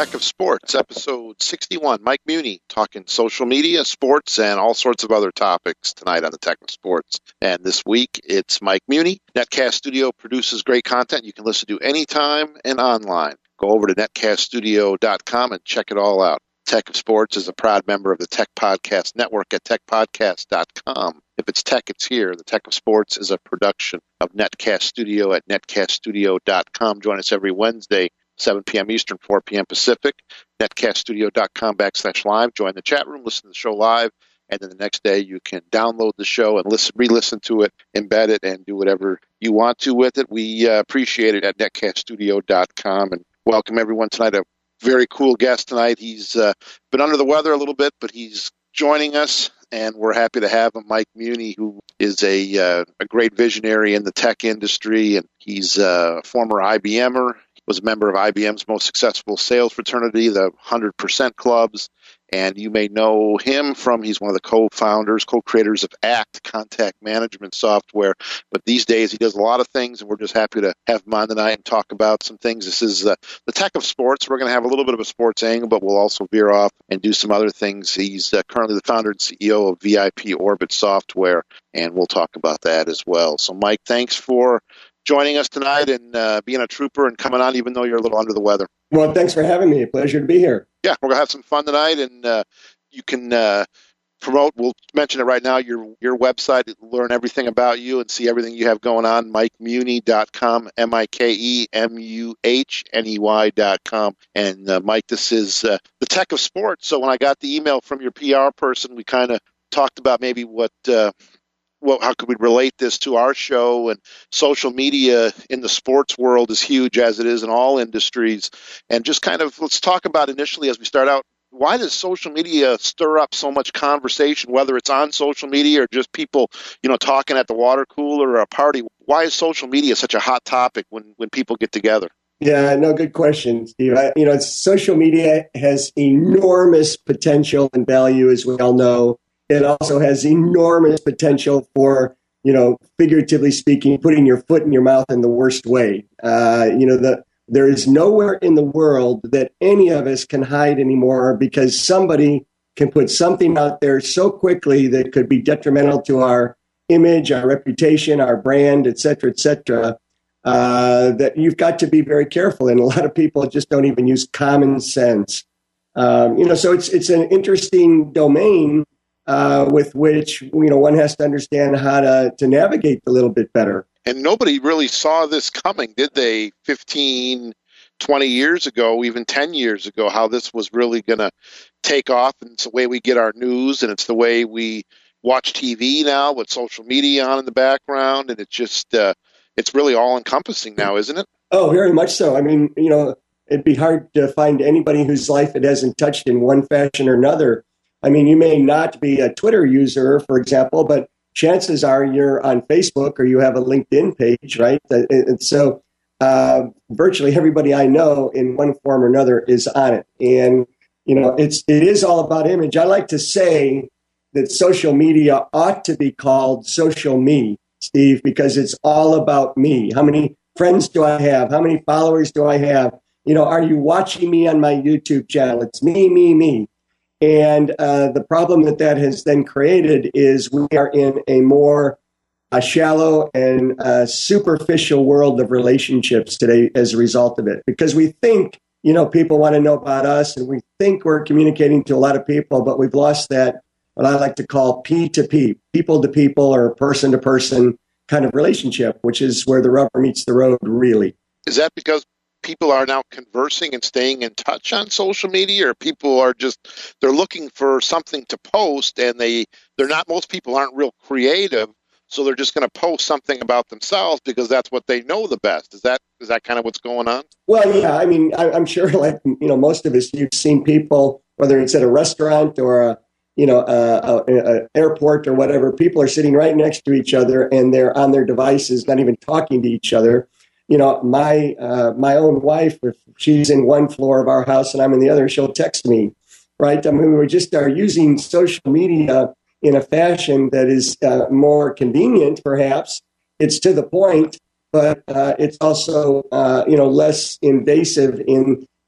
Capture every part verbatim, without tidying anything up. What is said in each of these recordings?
Tech of Sports, episode sixty-one. Mike Muni talking social media, sports, and all sorts of other topics tonight on the Tech of Sports. And this week, it's Mike Muni. Netcast Studio produces great content you can listen to anytime and online. Go over to netcast studio dot com and check it all out. Tech of Sports is a proud member of the Tech Podcast Network at tech podcast dot com. If it's tech, it's here. The Tech of Sports is a production of Netcast Studio at netcast studio dot com. Join us every Wednesday, seven p.m. Eastern, four p.m. Pacific, netcast studio dot com backslash live. Join the chat room, listen to the show live, and then the next day you can download the show and listen, re-listen to it, embed it, and do whatever you want to with it. We uh, appreciate it at netcast studio dot com, and welcome everyone tonight. A very cool guest tonight. He's uh, been under the weather a little bit, but he's joining us, and we're happy to have him, Mike Muni, who is a uh, a great visionary in the tech industry, and he's a former I B M-er. Was a member of I B M's most successful sales fraternity, the one hundred percent Clubs, and you may know him from, he's one of the co-founders, co-creators of ACT, contact management software, but these days he does a lot of things, and we're just happy to have him on tonight and talk about some things. This is uh, the Tech of Sports. We're going to have a little bit of a sports angle, but we'll also veer off and do some other things. He's uh, currently the founder and C E O of V I P Orbit Software, and we'll talk about that as well. So, Mike, thanks for joining us tonight and uh, being a trooper and coming on even though you're a little under the weather. Well, thanks for having me. A pleasure to be here. Yeah, we're going to have some fun tonight, and uh, you can uh, promote, we'll mention it right now, your your website, learn everything about you and see everything you have going on, mike muni dot com, M I K E M U H N E Y dot com. And uh, Mike, this is uh, the Tech of Sports. So when I got the email from your P R person, we kind of talked about maybe what uh, well, how could we relate this to our show? And social media in the sports world is huge, as it is in all industries. And just kind of, let's talk about initially as we start out, why does social media stir up so much conversation, whether it's on social media or just people, you know, talking at the water cooler or a party? Why is social media such a hot topic when, when people get together? Yeah, no, good question, Steve. I, you know, social media has enormous potential and value, as we all know. It also has enormous potential for, you know, figuratively speaking, putting your foot in your mouth in the worst way. Uh, you know, the, there is nowhere in the world that any of us can hide anymore because somebody can put something out there so quickly that could be detrimental to our image, our reputation, our brand, et cetera, et cetera, uh, that you've got to be very careful. And a lot of people just don't even use common sense. Um, you know, so it's it's an interesting domain Uh, with which, you know, one has to understand how to, to navigate a little bit better. And nobody really saw this coming, did they, fifteen, twenty years ago, even ten years ago, how this was really going to take off. And it's the way we get our news, and it's the way we watch T V now with social media on in the background. And it's just, uh, it's really all-encompassing now, isn't it? Oh, very much so. I mean, you know, it'd be hard to find anybody whose life it hasn't touched in one fashion or another. I mean, you may not be a Twitter user, for example, but chances are you're on Facebook or you have a LinkedIn page, right? And so uh, virtually everybody I know in one form or another is on it. And, you know, it's, it is all about image. I like to say that social media ought to be called social me, Steve, because it's all about me. How many friends do I have? How many followers do I have? You know, are you watching me on my YouTube channel? It's me, me, me. And uh, the problem that that has then created is we are in a more uh, shallow and uh, superficial world of relationships today as a result of it. Because we think, you know, people want to know about us, and we think we're communicating to a lot of people, but we've lost that, what I like to call P to P, people to people or person to person kind of relationship, which is where the rubber meets the road, really. Is that because people are now conversing and staying in touch on social media, or people are just, they're looking for something to post, and they, they're not, most people aren't real creative, so they're just going to post something about themselves because that's what they know the best. Is that, is that kind of what's going on? Well, yeah, I mean, I, I'm sure, like, you know, most of us, you've seen people, whether it's at a restaurant or a, you know, a, a, a airport or whatever, people are sitting right next to each other and they're on their devices, not even talking to each other. You know, my uh, my own wife, if she's in one floor of our house and I'm in the other, she'll text me, right? I mean, we just are using social media in a fashion that is uh, more convenient, perhaps. It's to the point, but uh, it's also, uh, you know, less invasive in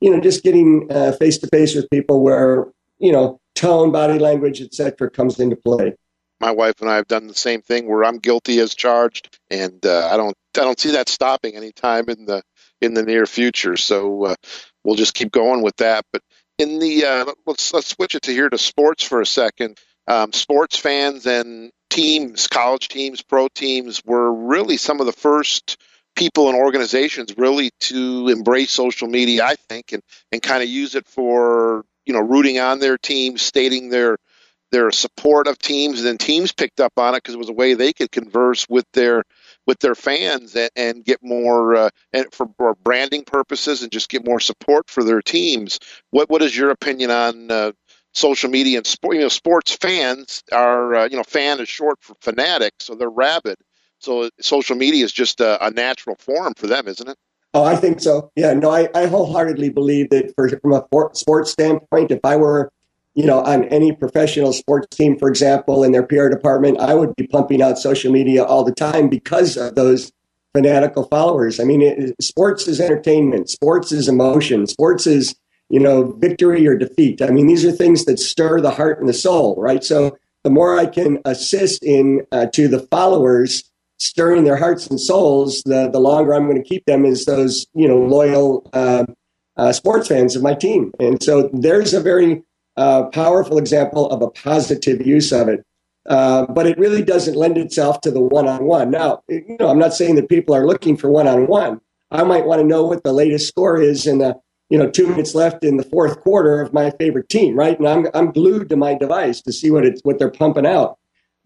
you know, just getting face to face with people where, you know, tone, body language, et cetera, comes into play. My wife and I have done the same thing where I'm guilty as charged, and uh, I don't I don't see that stopping anytime in the in the near future. So uh, we'll just keep going with that. But in the uh, let's let's switch it to here to sports for a second. Um, sports fans and teams, college teams, pro teams, were really some of the first people and organizations really to embrace social media, I think, and, and kind of use it for, you know, rooting on their teams, stating their their support of teams, and then teams picked up on it because it was a way they could converse with their with their fans and, and get more uh, and for, for branding purposes and just get more support for their teams. What what is your opinion on uh, social media and sport? You know, sports fans are uh, you know, fan is short for fanatic, so they're rabid. So social media is just a, a natural forum for them, isn't it? Oh, I think so. Yeah, no, I, I wholeheartedly believe that for, from a sports standpoint, if I were, you know, on any professional sports team, for example, in their P R department, I would be pumping out social media all the time because of those fanatical followers. I mean, it, sports is entertainment. Sports is emotion. Sports is, you know, victory or defeat. I mean, these are things that stir the heart and the soul, right? So the more I can assist in uh, to the followers, stirring their hearts and souls, the, the longer I'm going to keep them as those, you know, loyal uh, uh, sports fans of my team. And so there's a very uh, powerful example of a positive use of it. Uh, but it really doesn't lend itself to the one-on-one. Now, you know, I'm not saying that people are looking for one-on-one. I might want to know what the latest score is in the, you know, two minutes left in the fourth quarter of my favorite team, right? And I'm I'm glued to my device to see what it's what they're pumping out.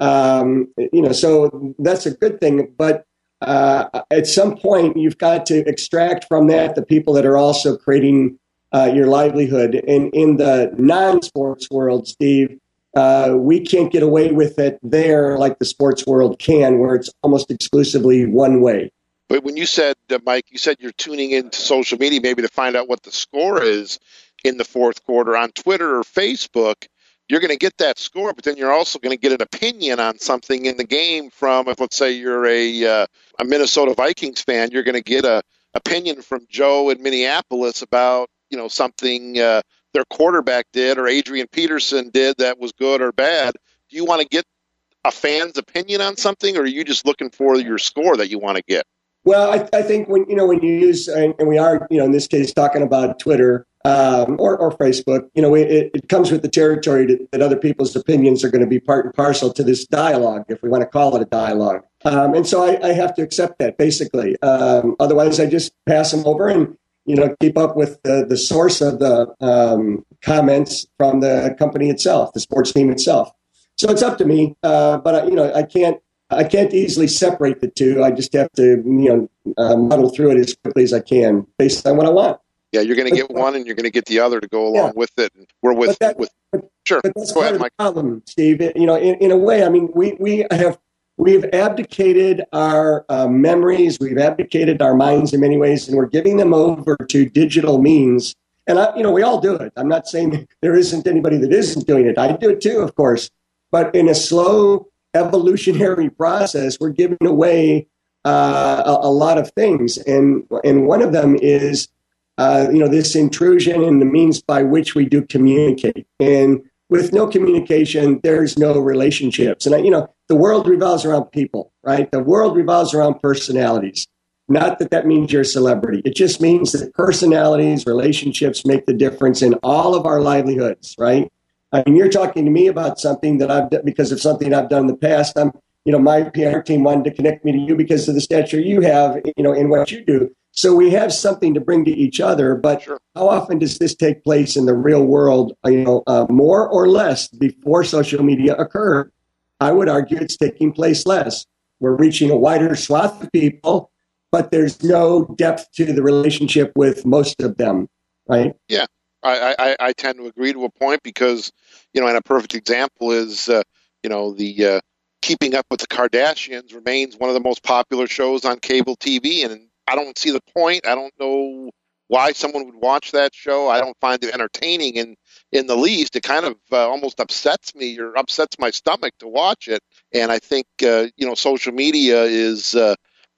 Um, you know, so that's a good thing. But uh, at some point, you've got to extract from that the people that are also creating uh, your livelihood. And in the non-sports world, Steve, uh, we can't get away with it there like the sports world can, where it's almost exclusively one way. But when you said, uh, Mike, you said you're tuning into social media maybe to find out what the score is in the fourth quarter on Twitter or Facebook. You're going to get that score, but then you're also going to get an opinion on something in the game from, if let's say you're a uh, a Minnesota Vikings fan, you're going to get a opinion from Joe in Minneapolis about, you know, something uh, their quarterback did or Adrian Peterson did that was good or bad. Do you want to get a fan's opinion on something, or are you just looking for your score that you want to get? Well, I, I think when, you know, when you use, and we are, you know, in this case, talking about Twitter um, or, or Facebook, you know, it, it comes with the territory to, that other people's opinions are going to be part and parcel to this dialogue, if we want to call it a dialogue. Um, and so I, I have to accept that, basically. Um, otherwise, I just pass them over and, you know, keep up with the, the source of the um, comments from the company itself, the sports team itself. So it's up to me, uh, but, you know, I can't. I can't easily separate the two. I just have to, you know, uh, muddle through it as quickly as I can based on what I want. Yeah, you're going to get one and you're going to get the other to go along yeah. with it. And we're with, that, with but, sure. But that's go part ahead, of the Mike. problem, Steve. You know, in, in a way, I mean, we, we have we've abdicated our uh, memories, we've abdicated our minds in many ways, and we're giving them over to digital means. And I, you know, we all do it. I'm not saying there isn't anybody that isn't doing it. I do it too, of course. But in a slow evolutionary process, we're giving away uh, a, a lot of things, and and one of them is uh, you know, this intrusion in the means by which we do communicate. And with no communication, there's no relationships. And I, you know, the world revolves around people, right? The world revolves around personalities. Not that that means you're a celebrity. It just means that personalities, relationships make the difference in all of our livelihoods, right? I mean, you're talking to me about something that I've done because of something I've done in the past. I'm, you know, my P R team wanted to connect me to you because of the stature you have, you know, in what you do. So we have something to bring to each other. But sure. How often does this take place in the real world? You know, uh, more or less before social media occurred? I would argue it's taking place less. We're reaching a wider swath of people, but there's no depth to the relationship with most of them, right? Yeah. I, I, I tend to agree to a point because, you know, and a perfect example is, uh, you know, the uh, Keeping Up with the Kardashians remains one of the most popular shows on cable T V. And I don't see the point. I don't know why someone would watch that show. I don't find it entertaining in, in the least. It kind of uh, almost upsets me or upsets my stomach to watch it. And I think, uh, you know, social media is uh,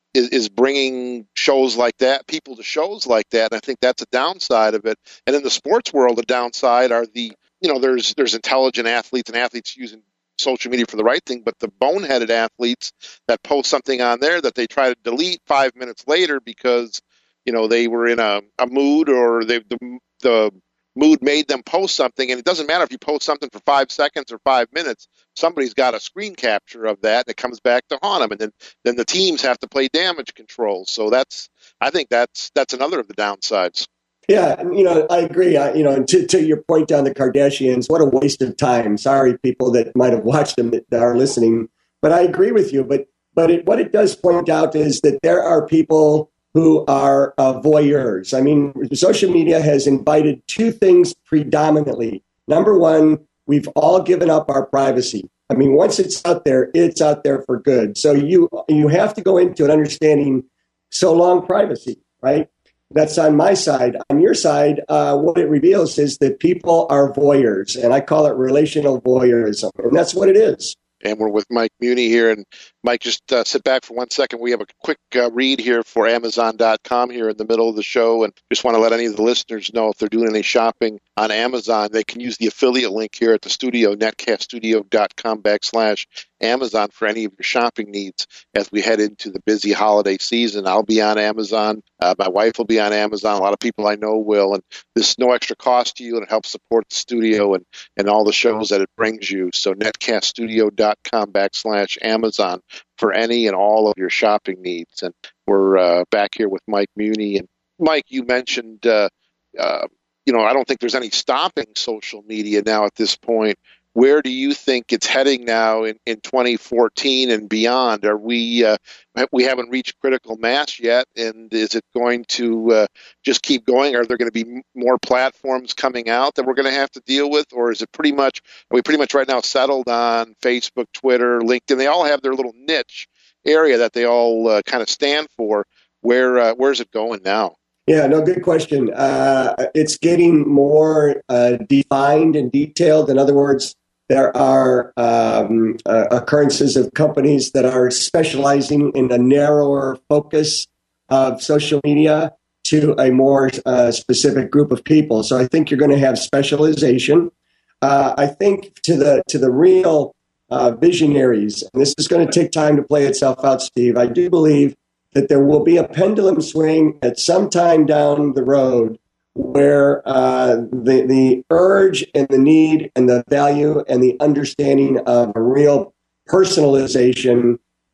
is, is bringing shows like that, people to shows like that. And I think that's a downside of it. And in the sports world, the downside are the, you know, there's there's intelligent athletes and athletes using social media for the right thing, but the boneheaded athletes that post something on there that they try to delete five minutes later because, you know, they were in a, a mood or they, the, the mood made them post something. And it doesn't matter if you post something for five seconds or five minutes, somebody's got a screen capture of that and it comes back to haunt them. And then, then the teams have to play damage control. So that's, I think that's, that's another of the downsides. Yeah, you know, I agree. I, you know, and to, to your point on the Kardashians, what a waste of time. Sorry, people that might have watched them that are listening, but I agree with you. But but it, what it does point out is that there are people who are uh, voyeurs. I mean, social media has invited two things predominantly. Number one, we've all given up our privacy. I mean, once it's out there, it's out there for good. So you you have to go into it understanding so long privacy, right? That's on my side. On your side, uh, what it reveals is that people are voyeurs, and I call it relational voyeurism, and that's what it is. And we're with Mike Muni here. And Mike, just uh, sit back for one second. We have a quick uh, read here for Amazon dot com here in the middle of the show. And just want to let any of the listeners know if they're doing any shopping on Amazon, they can use the affiliate link here at the studio, netcaststudio dot com backslash Amazon for any of your shopping needs as we head into the busy holiday season. I'll be on Amazon. Uh, my wife will be on Amazon. A lot of people I know will. And this is no extra cost to you, and it helps support the studio and, and all the shows that it brings you. So netcaststudio dot com backslash Amazon for any and all of your shopping needs. And we're uh, back here with Mike Muni. And Mike, you mentioned, uh, uh, you know, I don't think there's any stopping social media now at this point. Where do you think it's heading now in, in twenty fourteen and beyond? Are we uh, we haven't reached critical mass yet, and is it going to uh, just keep going? Are there going to be more platforms coming out that we're going to have to deal with, or is it pretty much are we pretty much right now settled on Facebook, Twitter, LinkedIn? They all have their little niche area that they all uh, kind of stand for. Where uh, where's it going now? Yeah, no, good question. Uh, it's getting more uh, defined and detailed. In other words, there are um, uh, occurrences of companies that are specializing in a narrower focus of social media to a more uh, specific group of people. So I think you're going to have specialization. Uh, I think to the to the real uh, visionaries, and this is going to take time to play itself out, Steve, I do believe that there will be a pendulum swing at some time down the road where uh, the the urge and the need and the value and the understanding of a real personalization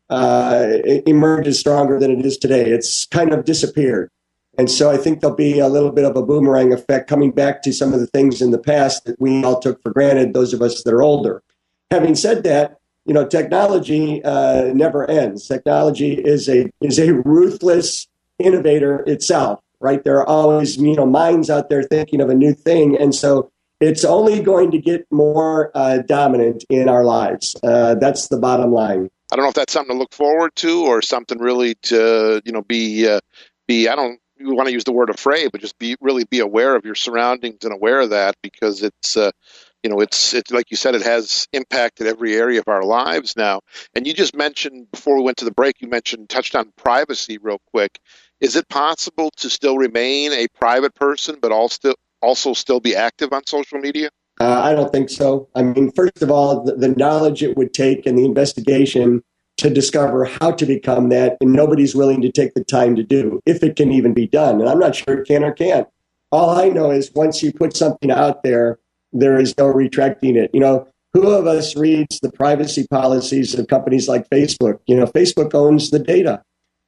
uh, emerges stronger than it is today. It's kind of disappeared. And so I think there'll be a little bit of a boomerang effect coming back to some of the things in the past that we all took for granted, those of us that are older. Having said that, you know, technology uh, never ends. Technology is a is a ruthless innovator itself, right? There are always, you know, minds out there thinking of a new thing. And so it's only going to get more uh, dominant in our lives. Uh, that's the bottom line. I don't know if that's something to look forward to or something really to, you know, be, uh, be I don't you want to use the word afraid, but just be really be aware of your surroundings and aware of that because it's, uh, you know, it's, it's like you said, it has impacted every area of our lives now. And you just mentioned before we went to the break, you mentioned, touched on privacy real quick. Is it possible to still remain a private person, but also, also still be active on social media? Uh, I don't think so. I mean, first of all, the, the knowledge it would take and the investigation to discover how to become that, and nobody's willing to take the time to do, if it can even be done. And I'm not sure it can or can't. All I know is once you put something out there, there is no retracting it. You know, who of us reads the privacy policies of companies like Facebook? You know, Facebook owns the data,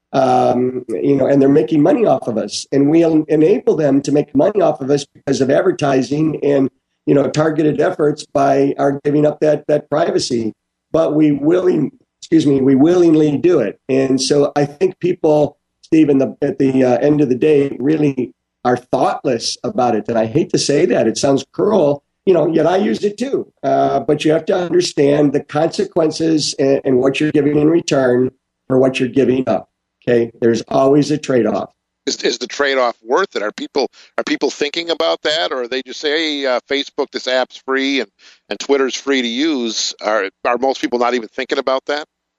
um, you know, and they're making money off of us. And we enable them to make money off of us because of advertising and, you know, targeted efforts by our giving up that that privacy. But we willing, excuse me, we willingly do it. And so I think people, Steve, in the, at the uh, end of the day, really are thoughtless about it. And I hate to say that. It sounds cruel. You know, yet I used it too. Uh, but you have to understand the consequences and, and what you're giving in return for what you're giving up. Okay, there's always a trade-off. Is, is the trade-off worth it? Are people are people thinking about that, or are they just say, "Hey, uh, Facebook, this app's free, and, and Twitter's free to use"? Are are most people not even thinking about that?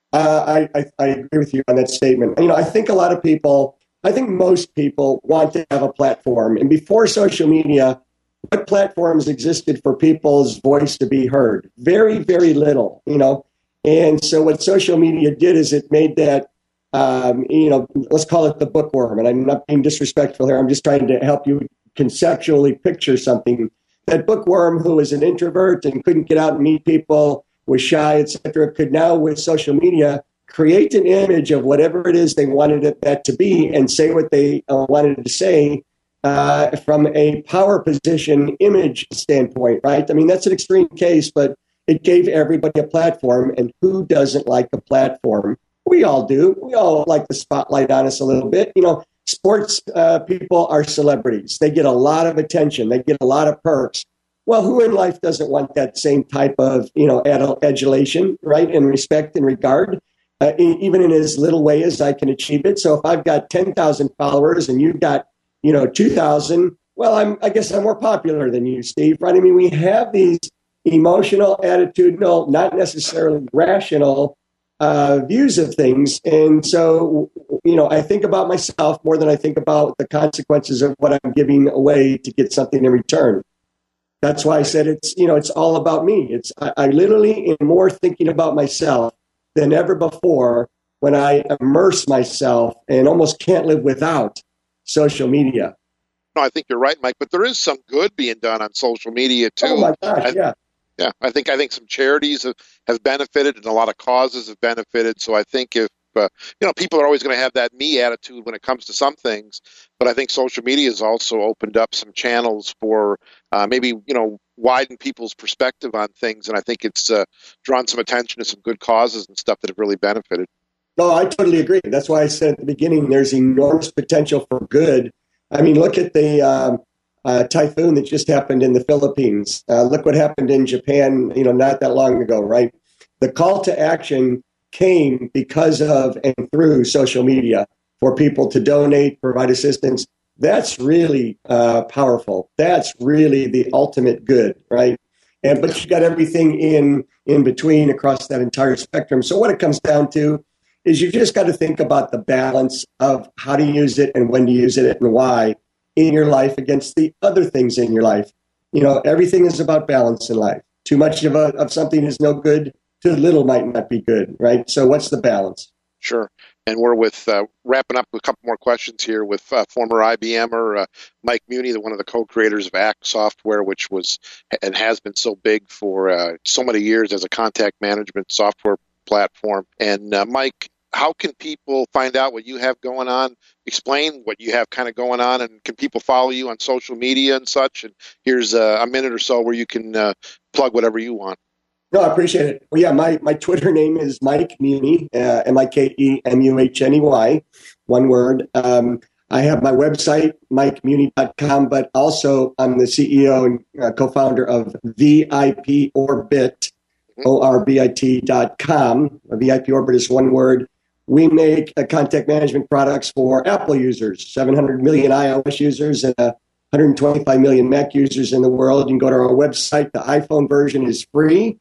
Uh, I, I, I agree with you on that statement. You know, I think a lot of people, I think most people want to have a platform. And before social media, what platforms existed for people's voice to be heard? Very, very little, you know. And so what social media did is it made that, um, you know, let's call it the bookworm. And I'm not being disrespectful here. I'm just trying to help you conceptually picture something. That bookworm who was an introvert and couldn't get out and meet people, was shy, et cetera, could now, with social media, create an image of whatever it is they wanted it, that to be and say what they uh, wanted to say uh, from a power position image standpoint, right? I mean, that's an extreme case, but it gave everybody a platform. And who doesn't like a platform? We all do. We all like the spotlight on us a little bit. You know, sports uh, people are celebrities. They get a lot of attention. They get a lot of perks. Well, who in life doesn't want that same type of, you know, adulation, right, and respect and regard, uh, even in as little way as I can achieve it? So if I've got ten thousand followers and you've got, you know, two thousand, well, I'm, I guess I'm more popular than you, Steve, right? I mean, we have these emotional, attitudinal, not necessarily rational uh, views of things. And so, you know, I think about myself more than I think about the consequences of what I'm giving away to get something in return. That's why I said it's, you know, it's all about me. It's I, I literally am more thinking about myself than ever before when I immerse myself and almost can't live without social media. No, I think you're right, Mike. But there is some good being done on social media too. Oh my gosh, I, yeah. Yeah, I think I think some charities have, have benefited and a lot of causes have benefited. So I think if uh, you know, people are always going to have that me attitude when it comes to some things, but I think social media has also opened up some channels for uh, maybe you know widen people's perspective on things, and I think it's uh, drawn some attention to some good causes and stuff that have really benefited. No, I totally agree. That's why I said at the beginning, there's enormous potential for good. I mean, look at the um, uh, typhoon that just happened in the Philippines. Uh, look what happened in Japan, you know, not that long ago, right? The call to action came because of and through social media for people to donate, provide assistance. That's really uh, powerful. That's really the ultimate good, right? And but you got everything in in between across that entire spectrum. So what it comes down to is you just got to think about the balance of how to use it and when to use it and why in your life against the other things in your life. You know, everything is about balance in life. Too much of, a, of something is no good. Too little might not be good, right? So what's the balance? Sure. And we're with uh, wrapping up with a couple more questions here with uh, former I B M-er uh, Mike Muni, the one of the co-creators of ACT Software, which was and has been so big for uh, so many years as a contact management software platform. And uh, Mike, how can people find out what you have going on? Explain what you have kind of going on, and can people follow you on social media and such? And here's uh, a minute or so where you can uh, plug whatever you want. No, I appreciate it. Well, yeah, my, my Twitter name is Mike Muni, uh, M I K E M U H N E Y, one word. Um, I have my website, mike muni dot com, but also I'm the C E O and uh, co-founder of V I P Orbit, O R B I T dot com. V I P Orbit is one word. We make uh, contact management products for Apple users, seven hundred million iOS users and uh, one hundred twenty-five million Mac users in the world. You can go to our website. The iPhone version is free.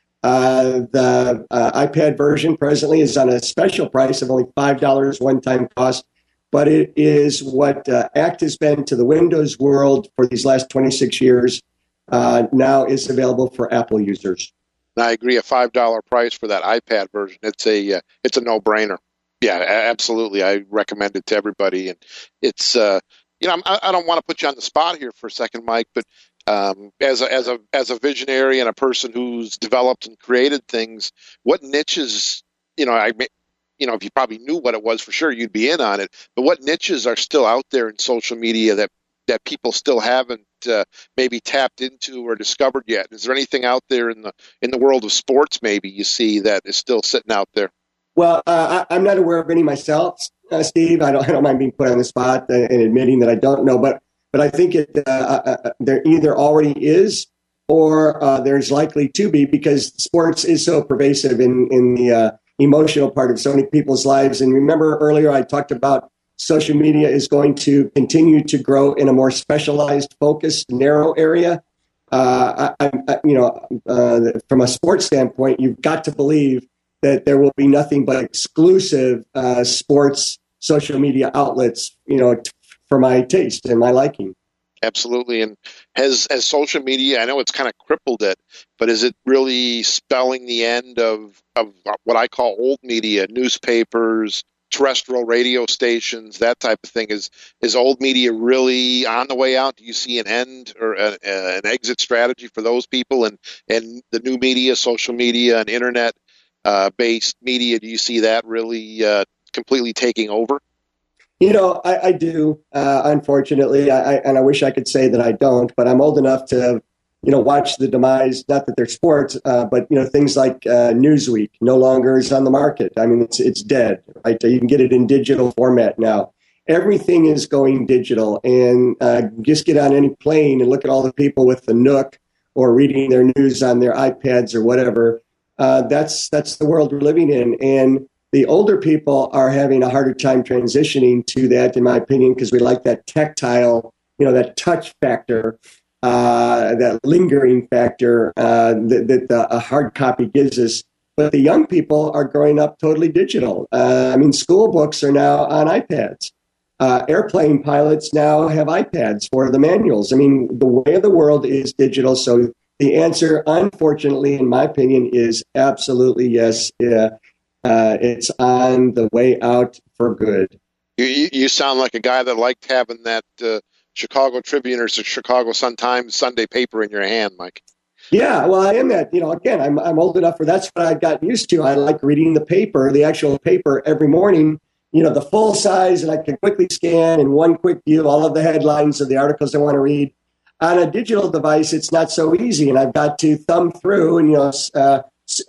Uh, the uh, iPad version presently is on a special price of only five dollars one-time cost, but it is what uh, ACT has been to the Windows world for these last twenty-six years. Uh, now is available for Apple users. I agree. A five dollar price for that iPad version. It's a uh, it's a no-brainer. Yeah, absolutely. I recommend it to everybody. And it's, uh, you know, I, I don't want to put you on the spot here for a second, Mike, but um, as a, as a, as a visionary and a person who's developed and created things, what niches, you know, I, you know, if you probably knew what it was for sure, you'd be in on it, but what niches are still out there in social media that, that people still haven't uh, maybe tapped into or discovered yet? Is there anything out there in the, in the world of sports maybe you see that is still sitting out there? Well, uh, I, I'm not aware of any myself, uh, Steve. I don't, I don't mind being put on the spot and admitting that I don't know, but but I think it uh, uh, there either already is or uh, there's likely to be, because sports is so pervasive in in the uh, emotional part of so many people's lives. And remember earlier I talked about social media is going to continue to grow in a more specialized, focused, narrow area. Uh, I, I, you know, uh, from a sports standpoint, you've got to believe that there will be nothing but exclusive uh, sports social media outlets, you know, t- for my taste and my liking. Absolutely. And has as social media, I know it's kind of crippled it, but is it really spelling the end of, of what I call old media, newspapers, terrestrial radio stations, that type of thing? Is is old media really on the way out? Do you see an end or a, a, an exit strategy for those people? And, and the new media, social media and internet uh, based media, do you see that really uh, completely taking over? You know, I, I do, uh, unfortunately, I, I, and I wish I could say that I don't, but I'm old enough to, you know, watch the demise, not that they're sports, uh, but, you know, things like uh, Newsweek no longer is on the market. I mean, it's it's dead, right? You can get it in digital format now. Everything is going digital, and uh, just get on any plane and look at all the people with the Nook or reading their news on their iPads or whatever. Uh, that's that's the world we're living in, and the older people are having a harder time transitioning to that, in my opinion, because we like that tactile, you know, that touch factor, uh, that lingering factor uh, that, that the, a hard copy gives us. But the young people are growing up totally digital. Uh, I mean, school books are now on iPads. Uh, airplane pilots now have iPads for the manuals. I mean, the way of the world is digital. So the answer, unfortunately, in my opinion, is absolutely yes. Yeah. Uh, it's on the way out for good. You, you sound like a guy that liked having that uh, Chicago Tribune or Chicago Sun-Times Sunday paper in your hand, Mike. Yeah, well, I am that. You know, again, I'm I'm old enough for that's what I got used to. I like reading the paper, the actual paper every morning. You know, the full size, and I can quickly scan in one quick view all of the headlines of the articles I want to read. On a digital device, it's not so easy, and I've got to thumb through and you know. Uh,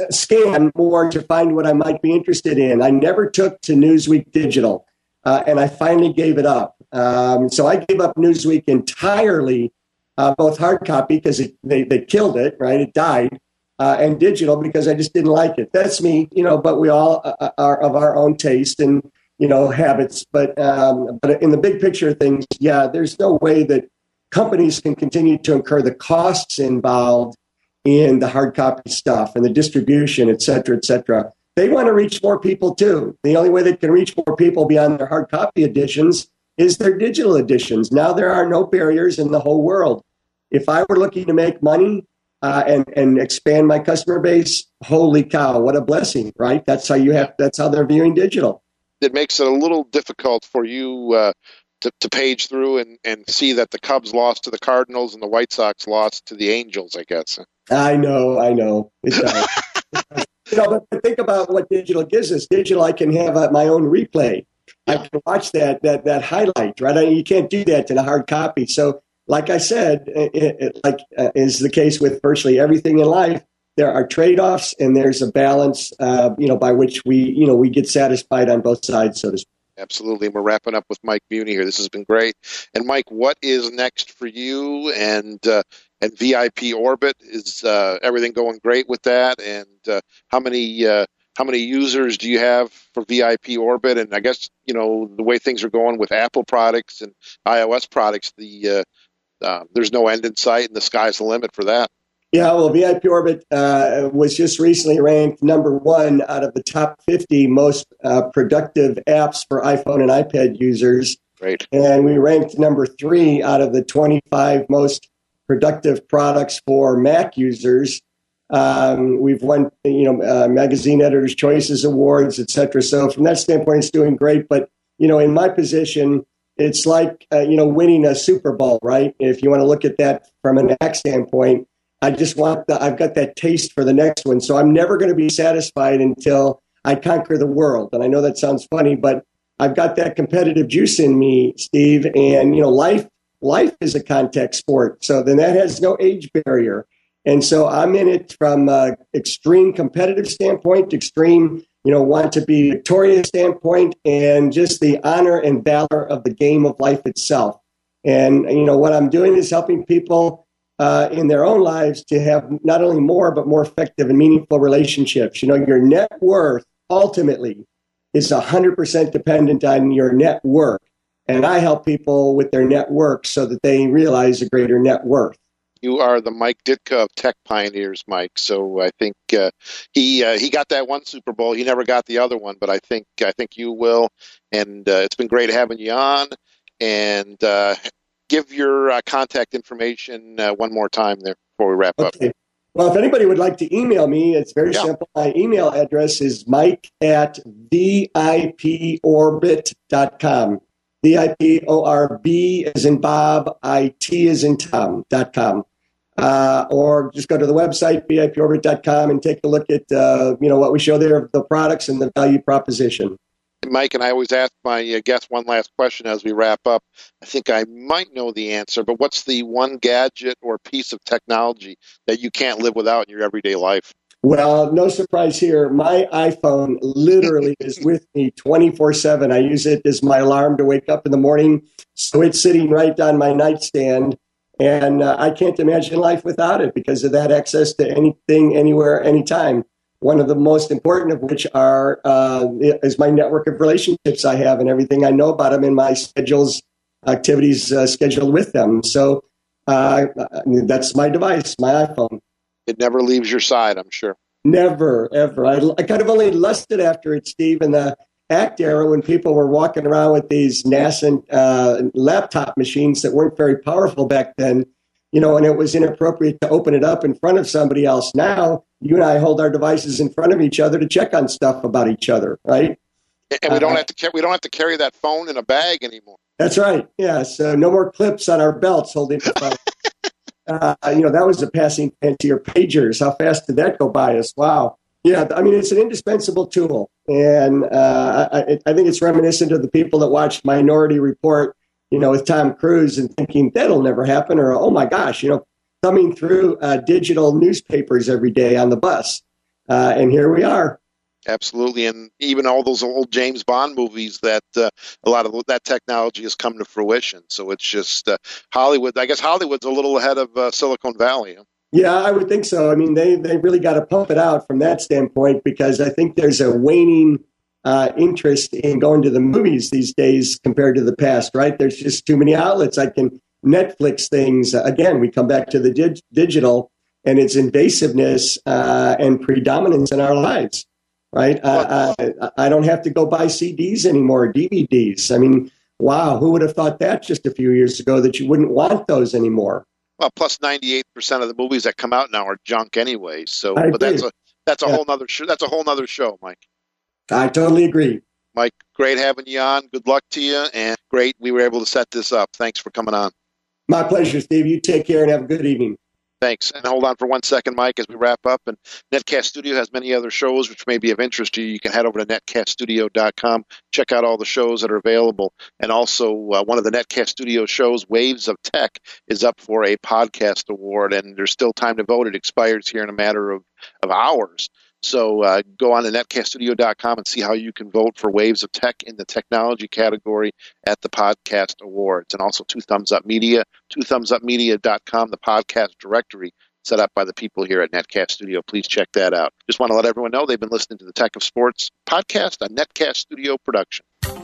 scan more to find what I might be interested in. I never took to Newsweek digital, uh, and I finally gave it up. Um, so I gave up Newsweek entirely, uh, both hard copy because they, they killed it, right? It died, uh, and digital because I just didn't like it. That's me, you know, but we all uh, are of our own taste and, you know, habits. But, um, but in the big picture of things, yeah, there's no way that companies can continue to incur the costs involved in the hard copy stuff and the distribution, et cetera, et cetera. They want to reach more people too. The only way they can reach more people beyond their hard copy editions is their digital editions. Now there are no barriers in the whole world. If I were looking to make money uh, and, and expand my customer base, holy cow, what a blessing, right? That's how you have, that's how they're viewing digital. It makes it a little difficult for you uh, to, to page through and, and see that the Cubs lost to the Cardinals and the White Sox lost to the Angels, I guess. I know, I know. It does. You know, but, but think about what digital gives us. Digital, I can have uh, my own replay. I can watch that that that highlight, right? I mean, you can't do that in a hard copy. So, like I said, it, it, like uh, is the case with virtually everything in life, there are trade-offs and there's a balance, uh, you know, by which we, you know, we get satisfied on both sides, so to speak. Absolutely. We're wrapping up with Mike Muni here. This has been great. And Mike, what is next for you and uh, and V I P Orbit? Is uh, everything going great with that? And uh, how many uh, how many users do you have for V I P Orbit? And I guess you know the way things are going with Apple products and iOS products, the uh, uh, there's no end in sight, and the sky's the limit for that. Yeah, well, V I P Orbit uh, was just recently ranked number one out of the top fifty most uh, productive apps for iPhone and iPad users. Great. And we ranked number three out of the twenty-five most productive products for Mac users. Um, we've won, you know, uh, Magazine Editor's Choices Awards, et cetera. So from that standpoint, it's doing great. But, you know, in my position, it's like, uh, you know, winning a Super Bowl, right? If you want to look at that from an Mac standpoint, I just want the, I've got that taste for the next one. So I'm never going to be satisfied until I conquer the world. And I know that sounds funny, but I've got that competitive juice in me, Steve. And, you know, life, life is a contact sport. So then that has no age barrier. And so I'm in it from uh extreme competitive standpoint, extreme, you know, want to be victorious standpoint, and just the honor and valor of the game of life itself. And, you know, what I'm doing is helping people Uh, in their own lives to have not only more, but more effective and meaningful relationships. You know, your net worth ultimately is one hundred percent dependent on your network. And I help people with their network so that they realize a greater net worth. You are the Mike Ditka of Tech Pioneers, Mike. So I think uh, he uh, he got that one Super Bowl. He never got the other one, but I think I think you will. And uh, it's been great having you on. And uh, give your uh, contact information uh, one more time there before we wrap okay. up. Well, if anybody would like to email me, it's very yeah. simple. My email address is mike at V I P orbit dot com. V I P O R B as in Bob, I T as in Tom, dot com. Uh, or just go to the website, V I P orbit dot com, and take a look at uh, you know what we show there, the products and the value proposition. Mike, and I always ask my uh, guests one last question as we wrap up. I think I might know the answer, but what's the one gadget or piece of technology that you can't live without in your everyday life? Well, no surprise here. My iPhone literally is with me twenty-four seven. I use it as my alarm to wake up in the morning. So it's sitting right on my nightstand. And uh, I can't imagine life without it because of that access to anything, anywhere, anytime. One of the most important of which are uh, is my network of relationships I have and everything I know about them in my schedules, activities uh, scheduled with them. So uh, that's my device, my iPhone. It never leaves your side, I'm sure. Never, ever. I, I kind of only lusted after it, Steve, in the ACT era when people were walking around with these nascent uh, laptop machines that weren't very powerful back then, you know, and it was inappropriate to open it up in front of somebody else. Now, you and I hold our devices in front of each other to check on stuff about each other, right? And we don't uh, have to carry, we don't have to carry that phone in a bag anymore. That's right. Yeah. So no more clips on our belts holding the phone. Uh, you know, that was a passing fancy, or pagers. How fast did that go by us? Wow. Yeah, I mean, it's an indispensable tool. And uh, I, I think it's reminiscent of the people that watched Minority Report, you know, with Tom Cruise and thinking that'll never happen, or, oh my gosh, you know, coming through uh, digital newspapers every day on the bus. Uh, and here we are. Absolutely. And even all those old James Bond movies that uh, a lot of that technology has come to fruition. So it's just uh, Hollywood. I guess Hollywood's a little ahead of uh, Silicon Valley. Huh? Yeah, I would think so. I mean, they, they really got to pump it out from that standpoint, because I think there's a waning uh, interest in going to the movies these days compared to the past, right? There's just too many outlets. I can Netflix things. Again, we come back to the dig- digital and its invasiveness uh, and predominance in our lives. Right. Uh, I, I don't have to go buy C Ds anymore, D V Ds. I mean, wow, who would have thought that just a few years ago, that you wouldn't want those anymore? Well, plus ninety-eight percent of the movies that come out now are junk anyway. So, I but that's a that's a yeah. whole nother show. That's a whole nother show, Mike. I totally agree. Mike, great having you on. Good luck to you, and great we were able to set this up. Thanks for coming on. My pleasure, Steve. You take care and have a good evening. Thanks. And hold on for one second, Mike, as we wrap up. And Netcast Studio has many other shows which may be of interest to you. You can head over to netcast studio dot com, check out all the shows that are available. And also, uh, one of the Netcast Studio shows, Waves of Tech, is up for a podcast award, and there's still time to vote. It expires here in a matter of, of hours. So uh, go on to netcast studio dot com and see how you can vote for Waves of Tech in the technology category at the Podcast Awards. And also Two Thumbs Up Media, two thumbs up media dot com, the podcast directory set up by the people here at Netcast Studio. Please check that out. Just want to let everyone know they've been listening to the Tech of Sports podcast, a Netcast Studio production.